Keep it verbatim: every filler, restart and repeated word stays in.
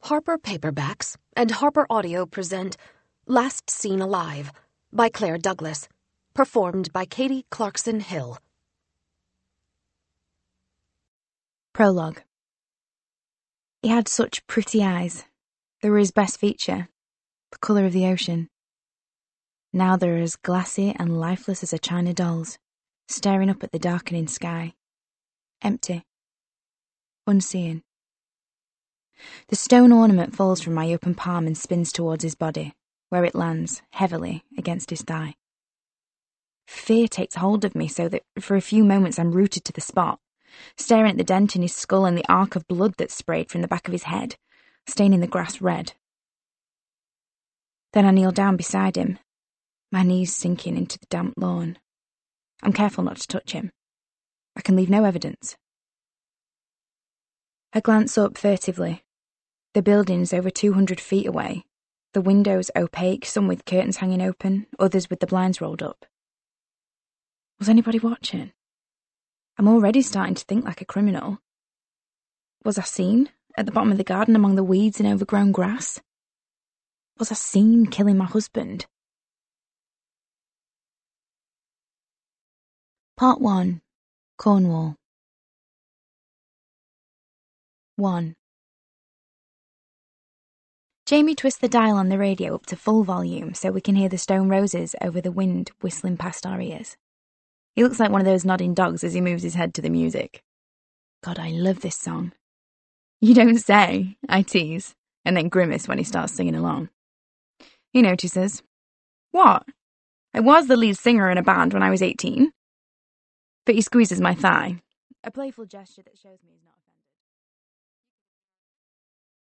Harper Paperbacks and Harper Audio present Last Seen Alive by Claire Douglas, performed by Katie Clarkson Hill. Prologue. He had such pretty eyes. They were his best feature, the colour of the ocean. Now they were as glassy and lifeless as a china doll's, staring up at the darkening sky. Empty. Unseeing. The stone ornament falls from my open palm and spins towards his body, where it lands, heavily, against his thigh. Fear takes hold of me so that for a few moments I'm rooted to the spot, staring at the dent in his skull and the arc of blood that sprayed from the back of his head, staining the grass red. Then I kneel down beside him, my knees sinking into the damp lawn. I'm careful not to touch him. I can leave no evidence. I glance up furtively. The building's over two hundred feet away, the windows opaque, some with curtains hanging open, others with the blinds rolled up. Was anybody watching? I'm already starting to think like a criminal. Was I seen, at the bottom of the garden among the weeds and overgrown grass? Was I seen killing my husband? Part one. Cornwall. one. Jamie twists the dial on the radio up to full volume so we can hear the stone roses over the wind whistling past our ears. He looks like one of those nodding dogs as he moves his head to the music. God, I love this song. You don't say, I tease, and then grimace when he starts singing along. He notices. What? I was the lead singer in a band when I was eighteen. But he squeezes my thigh, a playful gesture that shows me he's not